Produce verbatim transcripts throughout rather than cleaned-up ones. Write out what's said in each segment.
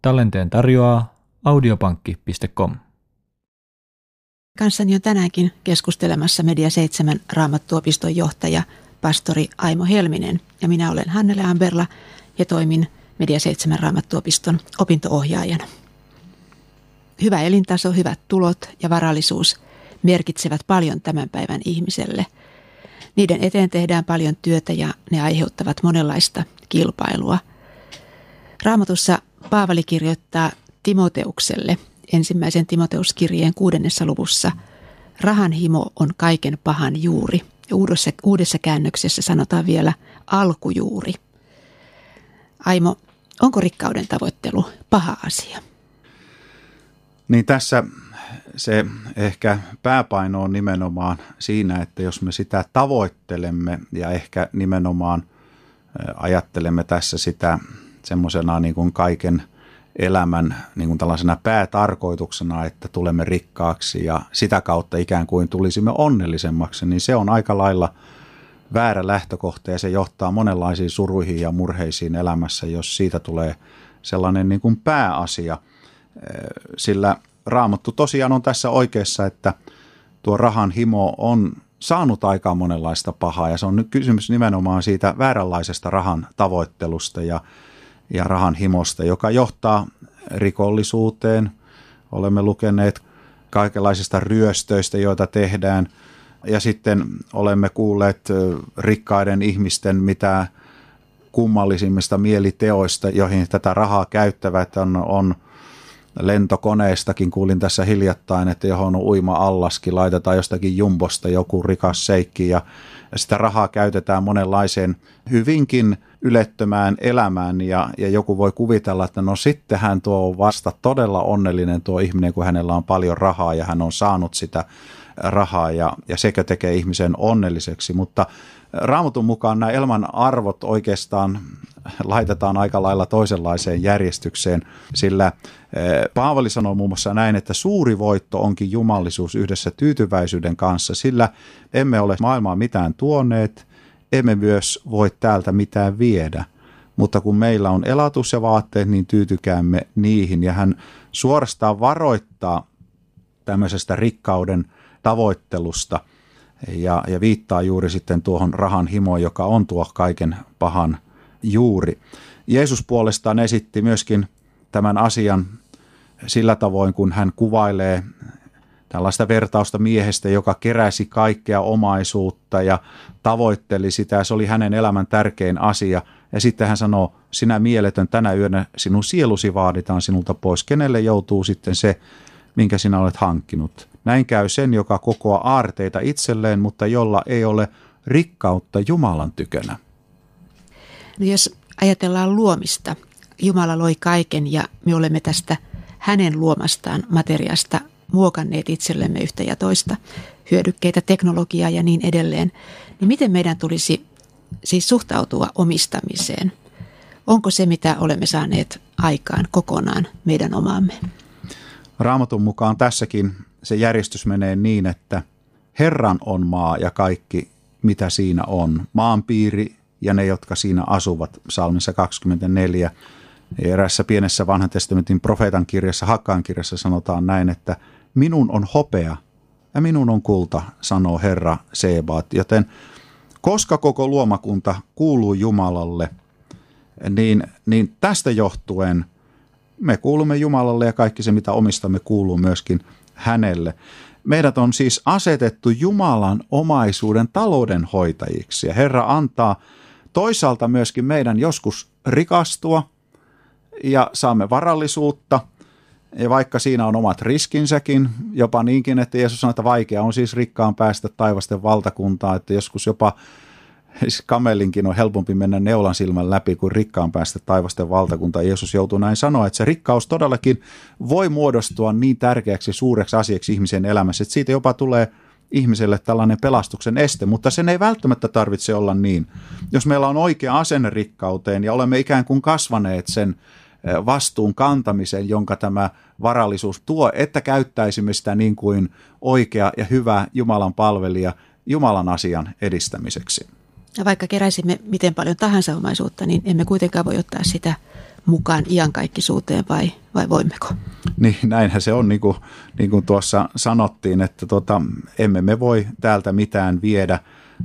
Tallenteen tarjoaa audiopankki piste com. Kanssani on tänäänkin keskustelemassa Media seitsemän Raamattuopiston johtaja, pastori Aimo Helminen, ja minä olen Hannele Amberla ja toimin Media seitsemän Raamattuopiston opinto-ohjaajana. Hyvä elintaso, hyvät tulot ja varallisuus merkitsevät paljon tämän päivän ihmiselle. Niiden eteen tehdään paljon työtä ja ne aiheuttavat monenlaista kilpailua. Raamatussa Paavali kirjoittaa Timoteukselle ensimmäisen Timoteuskirjeen kuudennessa luvussa: rahan himo on kaiken pahan juuri. Ja uudessa, uudessa käännöksessä sanotaan vielä alkujuuri. Aimo, onko rikkauden tavoittelu paha asia? Niin tässä se ehkä pääpaino on nimenomaan siinä, että jos me sitä tavoittelemme ja ehkä nimenomaan ajattelemme tässä sitä semmoisena niin kuin kaiken elämän niin kuin tällaisena päätarkoituksena, että tulemme rikkaaksi ja sitä kautta ikään kuin tulisimme onnellisemmaksi, niin se on aika lailla väärä lähtökohta ja se johtaa monenlaisiin suruihin ja murheisiin elämässä, jos siitä tulee sellainen niin kuin pääasia. Sillä Raamattu tosiaan on tässä oikeassa, että tuo rahan himo on saanut aikaan monenlaista pahaa ja se on nyt kysymys nimenomaan siitä vääränlaisesta rahan tavoittelusta ja, ja rahan himosta, joka johtaa rikollisuuteen. Olemme lukeneet kaikenlaisista ryöstöistä, joita tehdään, ja sitten olemme kuulleet rikkaiden ihmisten mitä kummallisimmista mieliteoista, joihin tätä rahaa käyttävät, on, on lentokoneestakin kuulin tässä hiljattain, että johon on uima-allaskin, laitetaan jostakin jumbosta joku rikas seikki ja sitä rahaa käytetään monenlaiseen hyvinkin ylettömään elämään ja, ja joku voi kuvitella, että no sittenhän tuo on vasta todella onnellinen tuo ihminen, kun hänellä on paljon rahaa ja hän on saanut sitä rahaa ja, ja sekö tekee ihmisen onnelliseksi, mutta Raamatun mukaan nämä elämän arvot oikeastaan laitetaan aika lailla toisenlaiseen järjestykseen, sillä Paavali sanoo muun muassa näin, että suuri voitto onkin jumalisuus yhdessä tyytyväisyyden kanssa, sillä emme ole maailmaan mitään tuoneet, emme myös voi täältä mitään viedä, mutta kun meillä on elatus ja vaatteet, niin tyytykäämme niihin. Ja hän suorastaan varoittaa tämmöisestä rikkauden tavoittelusta ja, ja viittaa juuri sitten tuohon rahan himoon, joka on tuo kaiken pahan juuri. Jeesus puolestaan esitti myöskin tämän asian sillä tavoin, kun hän kuvailee tällaista vertausta miehestä, joka keräsi kaikkea omaisuutta ja tavoitteli sitä, ja se oli hänen elämän tärkein asia. Ja sitten hän sanoo, sinä mieletön, tänä yönä sinun sielusi vaaditaan sinulta pois. Kenelle joutuu sitten se, minkä sinä olet hankkinut? Näin käy sen, joka kokoaa aarteita itselleen, mutta jolla ei ole rikkautta Jumalan tykönä. No jos ajatellaan luomista, Jumala loi kaiken ja me olemme tästä hänen luomastaan materiasta muokanneet itsellemme yhtä ja toista, hyödykkeitä, teknologiaa ja niin edelleen, niin miten meidän tulisi siis suhtautua omistamiseen? Onko se, mitä olemme saaneet aikaan, kokonaan meidän omaamme? Raamatun mukaan tässäkin se järjestys menee niin, että Herran on maa ja kaikki, mitä siinä on. Maanpiiri ja ne, jotka siinä asuvat, psalmissa kaksikymmentäneljä. Ja erässä pienessä vanhan testamentin profeetan kirjassa, Hakkaan kirjassa sanotaan näin, että minun on hopea ja minun on kulta, sanoo Herra Sebaat. Joten koska koko luomakunta kuuluu Jumalalle, niin, niin tästä johtuen me kuulumme Jumalalle ja kaikki se, mitä omistamme, kuuluu myöskin hänelle. Meidät on siis asetettu Jumalan omaisuuden taloudenhoitajiksi ja Herra antaa toisaalta myöskin meidän joskus rikastua ja saamme varallisuutta. Ja vaikka siinä on omat riskinsäkin, jopa niinkin, että Jeesus sanoo, että vaikea on siis rikkaan päästä taivasten valtakuntaan, että joskus jopa siis kamelinkin on helpompi mennä neulan silmän läpi kuin rikkaan päästä taivasten valtakuntaan. Jeesus joutuu näin sanoa, että se rikkaus todellakin voi muodostua niin tärkeäksi suureksi asiaksi ihmisen elämässä, että siitä jopa tulee ihmiselle tällainen pelastuksen este, mutta sen ei välttämättä tarvitse olla niin. Jos meillä on oikea asenne rikkauteen ja olemme ikään kuin kasvaneet sen vastuun kantamisen, jonka tämä varallisuus tuo, että käyttäisimme sitä niin kuin oikea ja hyvä Jumalan palvelija Jumalan asian edistämiseksi. Ja vaikka keräisimme miten paljon tahansa omaisuutta, niin emme kuitenkaan voi ottaa sitä mukaan iankaikkisuuteen vai, vai voimmeko? Niin, näinhän se on, niin kuin, niin kuin tuossa sanottiin, että tota, emme me voi täältä mitään viedä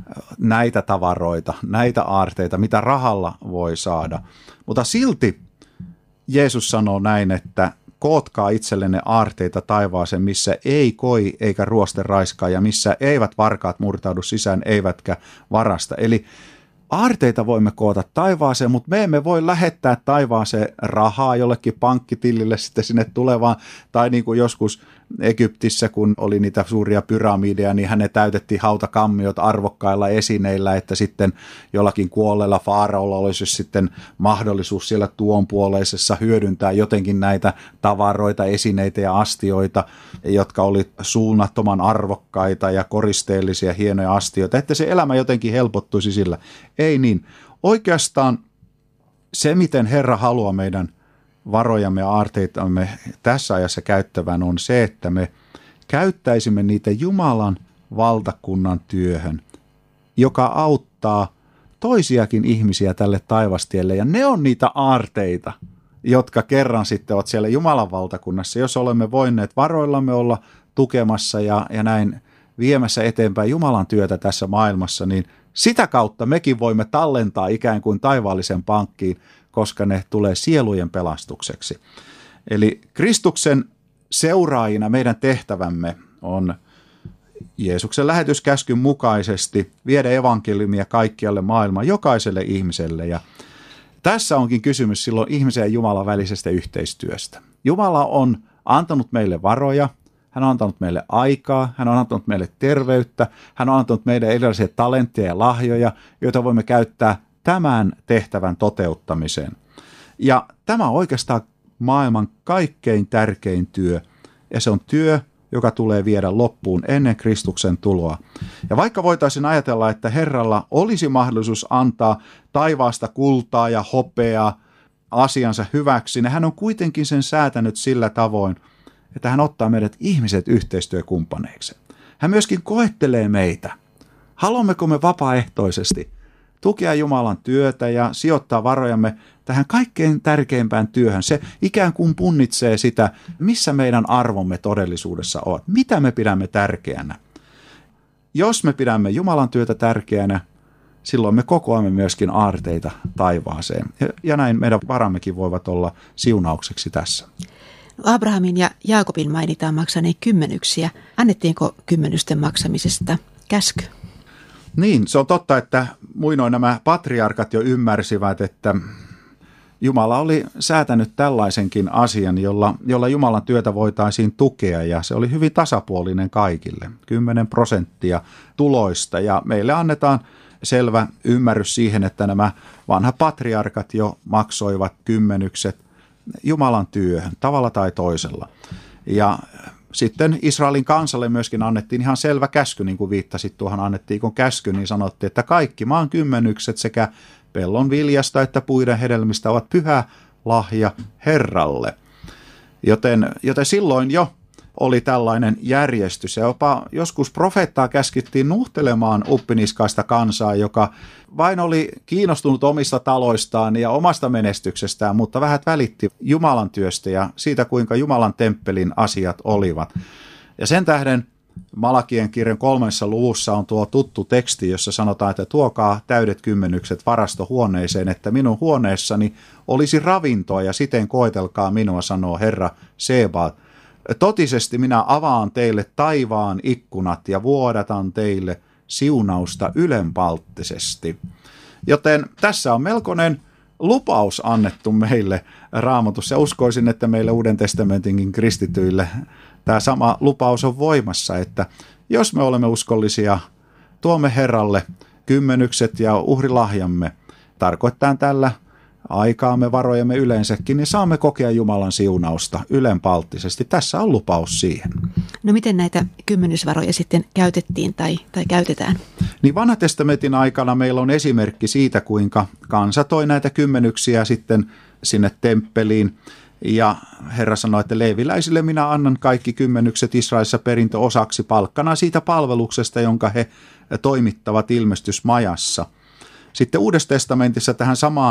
näitä tavaroita, näitä aarteita, mitä rahalla voi saada. Mutta silti Jeesus sanoo näin, että kootkaa itsellenne aarteita taivaaseen, missä ei koi eikä ruoste raiskaa ja missä eivät varkaat murtaudu sisään eivätkä varasta. Eli aarteita voimme koota taivaaseen, mutta me emme voi lähettää taivaaseen rahaa jollekin pankkitilille sitten sinne tulevaan. Tai niin kuin joskus Egyptissä, kun oli niitä suuria pyramideja, niin häne täytettiin hautakammiot arvokkailla esineillä, että sitten jollakin kuolleella faaraolla olisi sitten mahdollisuus siellä tuonpuoleisessa hyödyntää jotenkin näitä tavaroita, esineitä ja astioita, jotka oli suunnattoman arvokkaita ja koristeellisia, hienoja astioita, että se elämä jotenkin helpottuisi sillä. Ei niin. Oikeastaan se, miten Herra haluaa meidän varojamme ja aarteitamme tässä ajassa käyttävän, on se, että me käyttäisimme niitä Jumalan valtakunnan työhön, joka auttaa toisiakin ihmisiä tälle taivastielle. Ja ne on niitä aarteita, jotka kerran sitten ovat siellä Jumalan valtakunnassa, jos olemme voineet varoillamme olla tukemassa ja, ja näin viemässä eteenpäin Jumalan työtä tässä maailmassa, niin sitä kautta mekin voimme tallentaa ikään kuin taivaallisen pankkiin, koska ne tulee sielujen pelastukseksi. Eli Kristuksen seuraajina meidän tehtävämme on Jeesuksen lähetyskäskyn mukaisesti viedä evankeliumia kaikkialle maailmaan, jokaiselle ihmiselle. Ja tässä onkin kysymys silloin ihmisen ja Jumalan välisestä yhteistyöstä. Jumala on antanut meille varoja, hän on antanut meille aikaa, hän on antanut meille terveyttä, hän on antanut meille erilaisia talentteja ja lahjoja, joita voimme käyttää tämän tehtävän toteuttamiseen. Ja tämä on oikeastaan maailman kaikkein tärkein työ, ja se on työ, joka tulee viedä loppuun ennen Kristuksen tuloa. Ja vaikka voitaisiin ajatella, että Herralla olisi mahdollisuus antaa taivaasta kultaa ja hopeaa asiansa hyväksi, niin hän on kuitenkin sen säätänyt sillä tavoin, että hän ottaa meidät ihmiset yhteistyökumppaneiksi. Hän myöskin koettelee meitä. Haluammeko me vapaaehtoisesti tukea Jumalan työtä ja sijoittaa varojamme tähän kaikkein tärkeimpään työhön. Se ikään kuin punnitsee sitä, missä meidän arvomme todellisuudessa on. Mitä me pidämme tärkeänä. Jos me pidämme Jumalan työtä tärkeänä, silloin me kokoamme myöskin aarteita taivaaseen. Ja näin meidän varammekin voivat olla siunaukseksi tässä. No Abrahamin ja Jaakobin mainitaan maksaneen kymmenyksiä. Annettiinko kymmenysten maksamisesta käsky? Niin, se on totta, että muinoin nämä patriarkat jo ymmärsivät, että Jumala oli säätänyt tällaisenkin asian, jolla, jolla Jumalan työtä voitaisiin tukea, ja se oli hyvin tasapuolinen kaikille, kymmenen prosenttia tuloista, ja meille annetaan selvä ymmärrys siihen, että nämä vanhat patriarkat jo maksoivat kymmenykset Jumalan työhön tavalla tai toisella. Ja sitten Israelin kansalle myöskin annettiin ihan selvä käsky, niin kuin viittasit tuohon annettiin, kun käsky, niin sanottiin, että kaikki maan kymmenykset sekä pellon viljasta että puiden hedelmistä ovat pyhä lahja Herralle. Joten, joten silloin jo oli tällainen järjestys, ja jopa joskus profeettaa käskittiin nuhtelemaan uppiniskaista kansaa, joka vain oli kiinnostunut omista taloistaan ja omasta menestyksestään, mutta vähät välitti Jumalan työstä ja siitä, kuinka Jumalan temppelin asiat olivat. Ja sen tähden Malakien kirjan kolmessa luvussa on tuo tuttu teksti, jossa sanotaan, että tuokaa täydet kymmenykset varastohuoneeseen, että minun huoneessani olisi ravintoa ja siten koetelkaa minua, sanoo Herra Sebaot. Totisesti minä avaan teille taivaan ikkunat ja vuodatan teille siunausta ylenpalttisesti. Joten tässä on melkoinen lupaus annettu meille Raamatussa. Ja uskoisin, että meille Uuden testamentinkin kristityille tämä sama lupaus on voimassa, että jos me olemme uskollisia, tuomme Herralle kymmenykset ja uhrilahjamme, tarkoittaa tällä aikaamme, varojamme yleensäkin, niin saamme kokea Jumalan siunausta ylenpalttisesti. Tässä on lupaus siihen. No miten näitä kymmenysvaroja sitten käytettiin tai, tai käytetään? Niin Vanhan testamentin aikana meillä on esimerkki siitä, kuinka kansa toi näitä kymmenyksiä sitten sinne temppeliin. Ja Herra sanoi, että leeviläisille minä annan kaikki kymmenykset Israelissa perintöosaksi palkkana siitä palveluksesta, jonka he toimittavat ilmestysmajassa. Sitten Uudessa testamentissa tähän samaan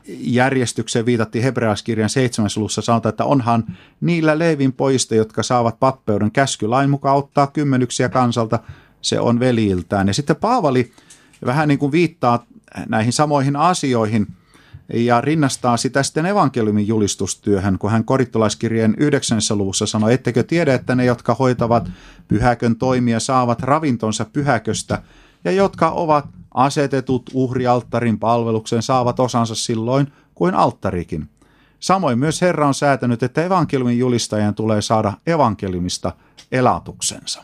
järjestykseen viitattiin hebrealaiskirjan seitsemännessä luvussa, sanotaan, että onhan niillä Leevin pojista, jotka saavat pappeuden käskylain mukaan ottaa kymmenyksiä kansalta, se on veljiltään. Ja sitten Paavali vähän niin kuin viittaa näihin samoihin asioihin ja rinnastaa sitä sitten evankeliumin julistustyöhön, kun hän korintolaiskirjeen yhdeksännessä luvussa sanoi, ettekö tiedä, että ne, jotka hoitavat pyhäkön toimia, saavat ravintonsa pyhäköstä, ja jotka ovat asetetut uhrialttarin palveluksen, saavat osansa silloin kuin alttarikin. Samoin myös Herra on säätänyt, että evankeliumin julistajan tulee saada evankeliumista elatuksensa.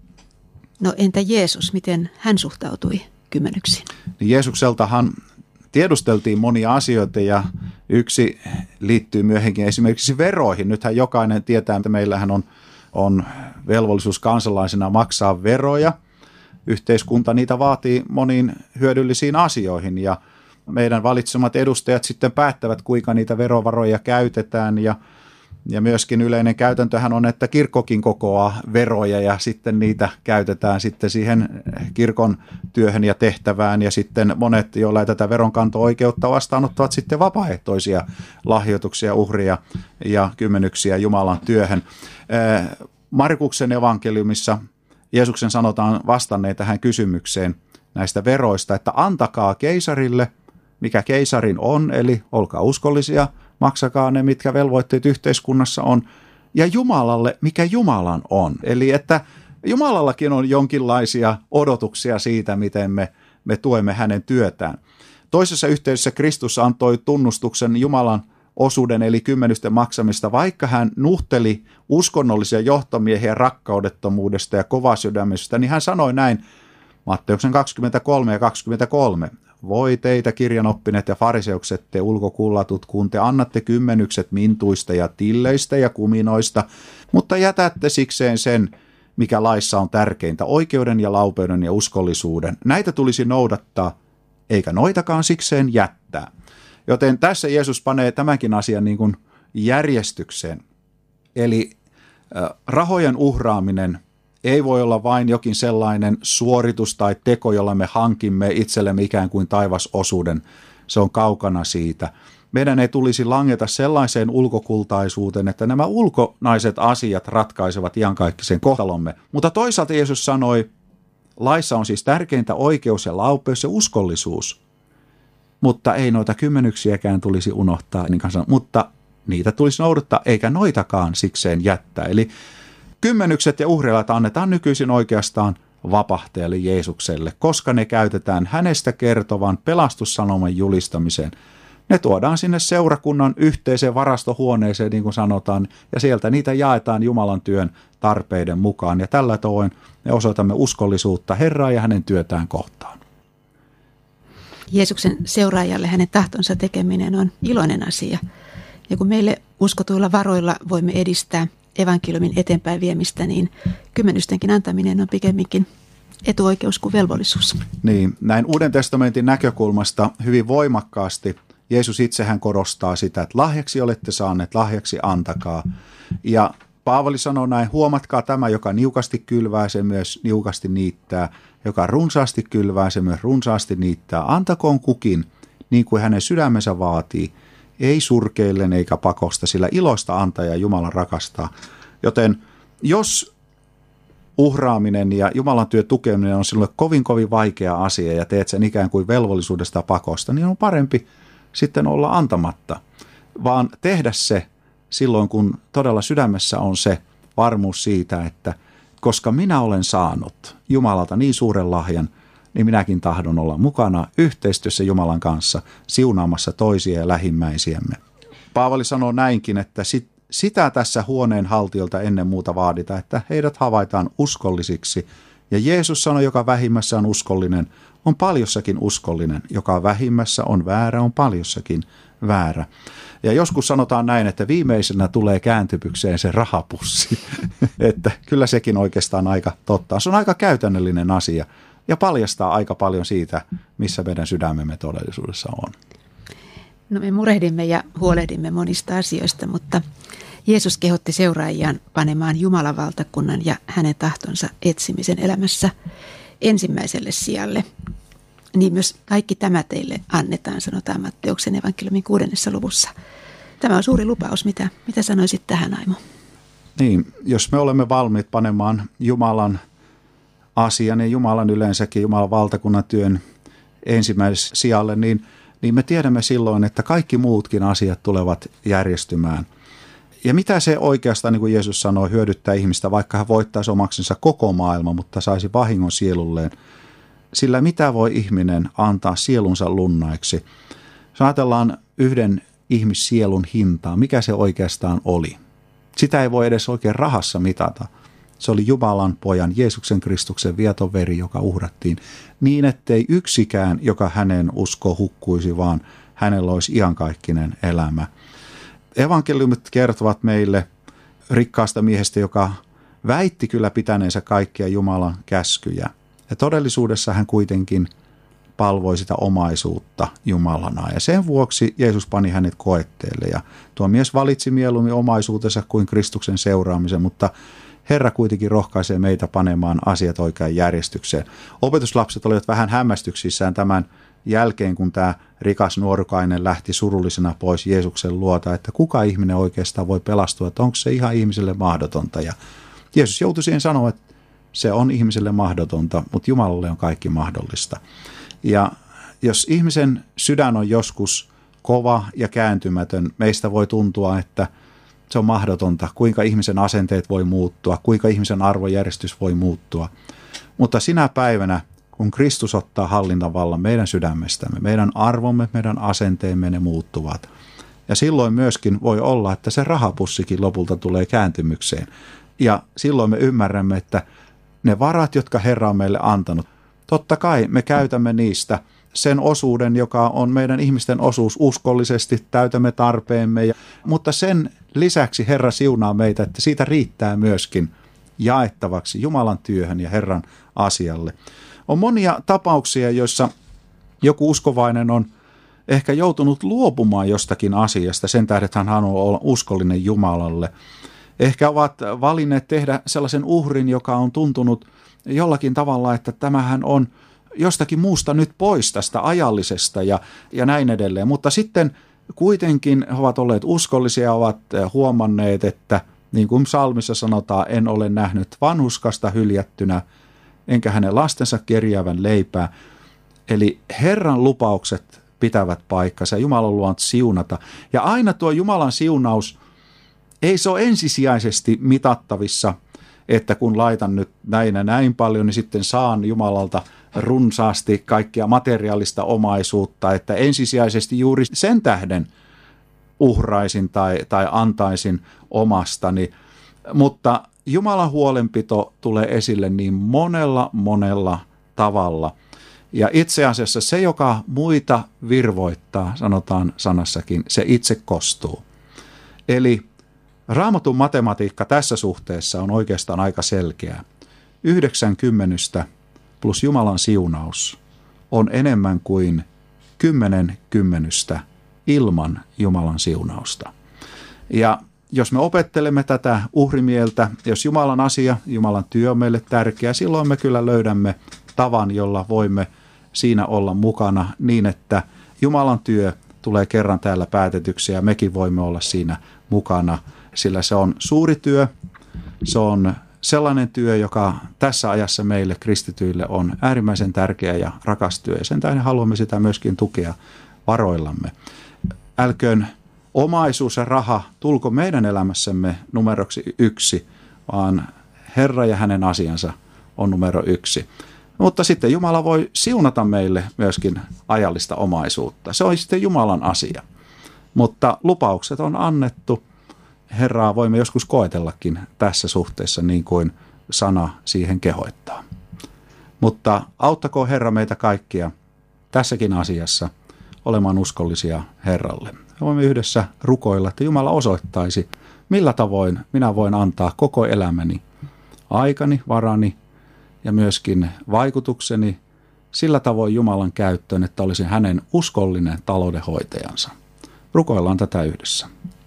No entä Jeesus, miten hän suhtautui kymmenyksiin? Niin Jeesukseltahan tiedusteltiin monia asioita ja yksi liittyy myöhemmin esimerkiksi veroihin. Nythän jokainen tietää, että meillähän on, on velvollisuus kansalaisena maksaa veroja. Yhteiskunta niitä vaatii moniin hyödyllisiin asioihin ja meidän valitsemat edustajat sitten päättävät, kuinka niitä verovaroja käytetään ja, ja myöskin yleinen käytäntöhän on, että kirkkokin kokoaa veroja ja sitten niitä käytetään sitten siihen kirkon työhön ja tehtävään ja sitten monet, joilla ei tätä veronkanto-oikeutta vastaanottavat sitten vapaaehtoisia lahjoituksia, uhria ja kymmenyksiä Jumalan työhön. Markuksen evankeliumissa Jeesuksen sanotaan vastanneen tähän kysymykseen näistä veroista, että antakaa keisarille, mikä keisarin on, eli olkaa uskollisia, maksakaa ne, mitkä velvoitteet yhteiskunnassa on, ja Jumalalle, mikä Jumalan on. Eli että Jumalallakin on jonkinlaisia odotuksia siitä, miten me, me tuemme hänen työtään. Toisessa yhteydessä Kristus antoi tunnustuksen Jumalan osuuden eli kymmenysten maksamista, vaikka hän nuhteli uskonnollisia johtomiehiä rakkaudettomuudesta ja kovasydämisestä, niin hän sanoi näin Matteuksen kaksikymmentäkolme ja kaksikymmentäkolme. Voi teitä kirjanoppineet ja fariseukset, te ulkokullatut, kun te annatte kymmenykset mintuista ja tilleistä ja kuminoista, mutta jätätte sikseen sen, mikä laissa on tärkeintä, oikeuden ja laupeuden ja uskollisuuden. Näitä tulisi noudattaa, eikä noitakaan sikseen jättää. Joten tässä Jeesus panee tämänkin asian niin kuin järjestykseen. Eli rahojen uhraaminen ei voi olla vain jokin sellainen suoritus tai teko, jolla me hankimme itsellemme ikään kuin taivasosuuden. Se on kaukana siitä. Meidän ei tulisi langeta sellaiseen ulkokultaisuuteen, että nämä ulkonaiset asiat ratkaisevat iankaikkisen kohtalomme. Mutta toisaalta Jeesus sanoi, laissa on siis tärkeintä oikeus ja laupeus ja uskollisuus. Mutta ei noita kymmenyksiäkään tulisi unohtaa, niin kanssa, mutta niitä tulisi noudattaa, eikä noitakaan sikseen jättää. Eli kymmenykset ja uhrilat annetaan nykyisin oikeastaan vapahtajalle Jeesukselle, koska ne käytetään hänestä kertovan pelastussanoman julistamiseen. Ne tuodaan sinne seurakunnan yhteiseen varastohuoneeseen, niin kuin sanotaan, ja sieltä niitä jaetaan Jumalan työn tarpeiden mukaan. Ja tällä tavoin me osoitamme uskollisuutta Herraa ja hänen työtään kohtaan. Jeesuksen seuraajalle hänen tahtonsa tekeminen on iloinen asia. Ja kun meille uskotuilla varoilla voimme edistää evankeliumin eteenpäin viemistä, niin kymmenystenkin antaminen on pikemminkin etuoikeus kuin velvollisuus. Niin, näin Uuden testamentin näkökulmasta hyvin voimakkaasti Jeesus itsehän korostaa sitä, että lahjaksi olette saaneet, lahjaksi antakaa. Ja Paavali sanoo näin, huomatkaa tämä, joka niukasti kylvää, se myös niukasti niittää, joka runsaasti kylvää, se myös runsaasti niittää. Antakoon kukin, niin kuin hänen sydämensä vaatii, ei surkeillen eikä pakosta, sillä iloista antaa ja Jumala rakastaa. Joten jos uhraaminen ja Jumalan työn tukeminen on sinulle kovin kovin vaikea asia ja teet sen ikään kuin velvollisuudesta pakosta, niin on parempi sitten olla antamatta, vaan tehdä se silloin, kun todella sydämessä on se varmuus siitä, että koska minä olen saanut Jumalalta niin suuren lahjan, niin minäkin tahdon olla mukana yhteistyössä Jumalan kanssa siunaamassa toisia ja lähimmäisiämme. Paavali sanoo näinkin, että sit, sitä tässä huoneen haltiolta ennen muuta vaaditaan, että heidät havaitaan uskollisiksi. Ja Jeesus sanoi, joka vähimmässä on uskollinen, on paljossakin uskollinen. Joka vähimmässä on väärä, on paljossakin väärä. Ja joskus sanotaan näin, että viimeisenä tulee kääntypykseen se rahapussi. Että kyllä sekin oikeastaan aika totta. Se on aika käytännöllinen asia ja paljastaa aika paljon siitä, missä meidän sydämemme todellisuudessa on. No me murehdimme ja huolehdimme monista asioista, mutta Jeesus kehotti seuraajiaan panemaan Jumalan valtakunnan ja hänen tahtonsa etsimisen elämässä ensimmäiselle sijalle. Niin myös kaikki tämä teille annetaan, sanotaan Matteuksen evankeliumin kuudennessa luvussa. Tämä on suuri lupaus. Mitä, mitä sanoisit tähän, Aimo? Niin, jos me olemme valmiit panemaan Jumalan asian ja Jumalan yleensäkin, Jumalan valtakunnan työn ensimmäiselle sijalle, niin, niin me tiedämme silloin, että kaikki muutkin asiat tulevat järjestymään. Ja mitä se oikeastaan, niin kuin Jeesus sanoi, hyödyttää ihmistä, vaikka hän voittaisi omaksensa koko maailma, mutta saisi vahingon sielulleen. Sillä mitä voi ihminen antaa sielunsa lunnaiksi? Jos ajatellaan yhden ihmissielun hintaa, mikä se oikeastaan oli? Sitä ei voi edes oikein rahassa mitata. Se oli Jumalan pojan, Jeesuksen Kristuksen vieton veri, joka uhrattiin niin, ettei yksikään, joka hänen usko hukkuisi, vaan hänellä olisi iankaikkinen elämä. Evankeliumit kertovat meille rikkaasta miehestä, joka väitti kyllä pitäneensä kaikkia Jumalan käskyjä. Ja todellisuudessa hän kuitenkin palvoi sitä omaisuutta Jumalana. Ja sen vuoksi Jeesus pani hänet koetteelle. Ja tuo mies valitsi mieluummin omaisuutensa kuin Kristuksen seuraamisen, mutta Herra kuitenkin rohkaisee meitä panemaan asiat oikeaan järjestykseen. Opetuslapset olivat vähän hämmästyksissään tämän jälkeen, kun tämä rikas nuorukainen lähti surullisena pois Jeesuksen luota, että kuka ihminen oikeastaan voi pelastua, että onko se ihan ihmiselle mahdotonta. Ja Jeesus joutui siihen sanoa, että se on ihmiselle mahdotonta, mutta Jumalalle on kaikki mahdollista. Ja jos ihmisen sydän on joskus kova ja kääntymätön, meistä voi tuntua, että se on mahdotonta, kuinka ihmisen asenteet voi muuttua, kuinka ihmisen arvojärjestys voi muuttua. Mutta sinä päivänä, kun Kristus ottaa hallintavallan meidän sydämestämme, meidän arvomme, meidän asenteemme, ne muuttuvat. Ja silloin myöskin voi olla, että se rahapussikin lopulta tulee kääntymykseen. Ja silloin me ymmärrämme, että ne varat, jotka Herra on meille antanut, totta kai me käytämme niistä sen osuuden, joka on meidän ihmisten osuus uskollisesti, täytämme tarpeemme. Ja, mutta sen lisäksi Herra siunaa meitä, että siitä riittää myöskin jaettavaksi Jumalan työhön ja Herran asialle. On monia tapauksia, joissa joku uskovainen on ehkä joutunut luopumaan jostakin asiasta sen tähden, että hän haluaa olla uskollinen Jumalalle. Ehkä ovat valinneet tehdä sellaisen uhrin, joka on tuntunut jollakin tavalla, että tämähän on jostakin muusta nyt pois tästä ajallisesta ja, ja näin edelleen. Mutta sitten kuitenkin he ovat olleet uskollisia, ovat huomanneet, että niin kuin psalmissa sanotaan, en ole nähnyt vanhuskasta hyljättynä, enkä hänen lastensa kerjäävän leipää. Eli Herran lupaukset pitävät paikkansa ja Jumalan luonut siunata. Ja aina tuo Jumalan siunaus, ei se ole ensisijaisesti mitattavissa, että kun laitan nyt näin ja näin paljon, niin sitten saan Jumalalta runsaasti kaikkia materiaalista omaisuutta, että ensisijaisesti juuri sen tähden uhraisin tai, tai antaisin omastani. Mutta Jumalan huolenpito tulee esille niin monella, monella tavalla. Ja itse asiassa se, joka muita virvoittaa, sanotaan sanassakin, se itse kostuu. Eli Raamatun matematiikka tässä suhteessa on oikeastaan aika selkeä. Yhdeksän kymmenystä plus Jumalan siunaus on enemmän kuin kymmenen kymmenystä ilman Jumalan siunausta. Ja jos me opettelemme tätä uhrimieltä, jos Jumalan asia, Jumalan työ on meille tärkeä, silloin me kyllä löydämme tavan, jolla voimme siinä olla mukana niin, että Jumalan työ tulee kerran täällä päätetyksi ja mekin voimme olla siinä mukana, sillä se on suuri työ, se on sellainen työ, joka tässä ajassa meille kristityille on äärimmäisen tärkeä ja rakas työ, ja sen tähden haluamme sitä myöskin tukea varoillamme. Älköön omaisuus ja raha tulko meidän elämässämme numeroksi yksi, vaan Herra ja hänen asiansa on numero yksi. Mutta sitten Jumala voi siunata meille myöskin ajallista omaisuutta. Se on sitten Jumalan asia. Mutta lupaukset on annettu. Herraa voimme joskus koetellakin tässä suhteessa niin kuin sana siihen kehoittaa. Mutta auttakoon Herra meitä kaikkia tässäkin asiassa olemaan uskollisia Herralle. Voimme yhdessä rukoilla, että Jumala osoittaisi, millä tavoin minä voin antaa koko elämäni, aikani, varani ja myöskin vaikutukseni sillä tavoin Jumalan käyttöön, että olisin hänen uskollinen taloudenhoitajansa. Rukoillaan tätä yhdessä.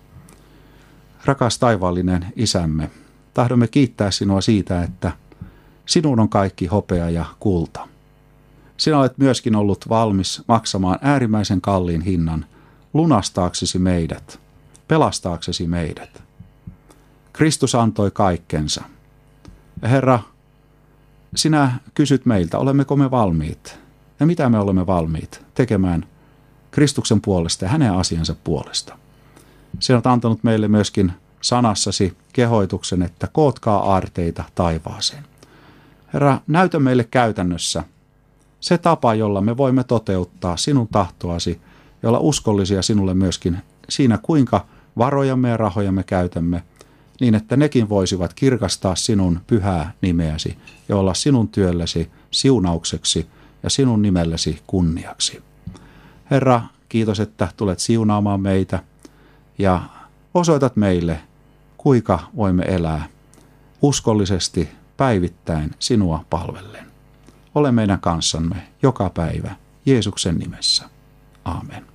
Rakas taivaallinen Isämme, tahdomme kiittää sinua siitä, että sinun on kaikki hopea ja kulta. Sinä olet myöskin ollut valmis maksamaan äärimmäisen kalliin hinnan lunastaaksesi meidät, pelastaaksesi meidät. Kristus antoi kaikkensa. Ja Herra, sinä kysyt meiltä, olemmeko me valmiit ja mitä me olemme valmiit tekemään Kristuksen puolesta ja hänen asiansa puolesta. Sinä olet antanut meille myöskin sanassasi kehoituksen, että kootkaa aarteita taivaaseen. Herra, näytä meille käytännössä se tapa, jolla me voimme toteuttaa sinun tahtoasi ja olla uskollisia sinulle myöskin siinä, kuinka varojamme ja rahojamme käytämme, niin että nekin voisivat kirkastaa sinun pyhää nimeäsi ja olla sinun työllesi siunaukseksi ja sinun nimellesi kunniaksi. Herra, kiitos, että tulet siunaamaan meitä ja osoitat meille, kuinka voimme elää uskollisesti päivittäin sinua palvellen. Ole meidän kanssamme joka päivä Jeesuksen nimessä. Aamen.